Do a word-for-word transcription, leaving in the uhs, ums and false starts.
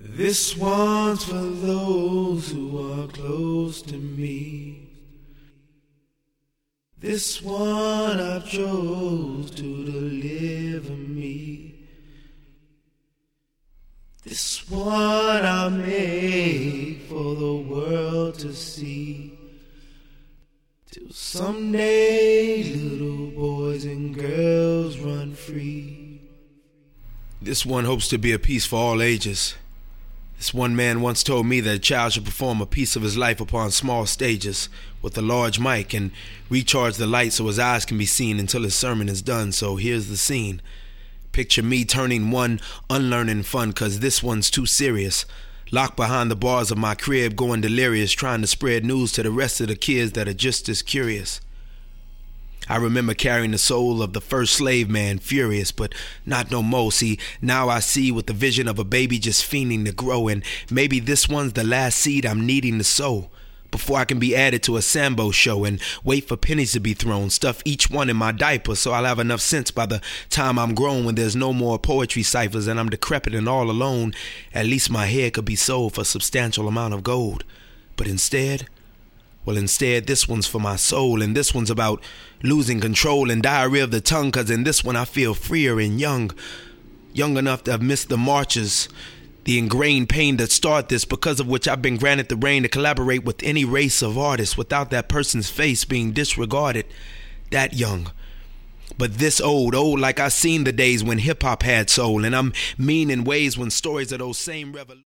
This one's for those who are close to me. This one I chose to deliver me. This one I made for the world to see. Till someday little boys and girls run free. This one hopes to be a piece for all ages. This one man once told me that a child should perform a piece of his life upon small stages with a large mic and recharge the light so his eyes can be seen until his sermon is done. So here's the scene. Picture me turning one unlearning fun, cause this one's too serious. Locked behind the bars of my crib, going delirious, trying to spread news to the rest of the kids that are just as curious. I remember carrying the soul of the first slave man, furious, but not no more. See, now I see with the vision of a baby just fiending to grow, and maybe this one's the last seed I'm needing to sow before I can be added to a Sambo show and wait for pennies to be thrown, stuff each one in my diaper so I'll have enough sense by the time I'm grown, when there's no more poetry ciphers and I'm decrepit and all alone. At least my head could be sold for a substantial amount of gold. But instead, well instead this one's for my soul, and this one's about losing control and diarrhea of the tongue, cause in this one I feel freer and young. Young enough to have missed the marches, the ingrained pain that started this, because of which I've been granted the reign to collaborate with any race of artists without that person's face being disregarded. That young. But this old, old like I seen the days when hip-hop had soul, and I'm mean in ways when stories of those same revolutions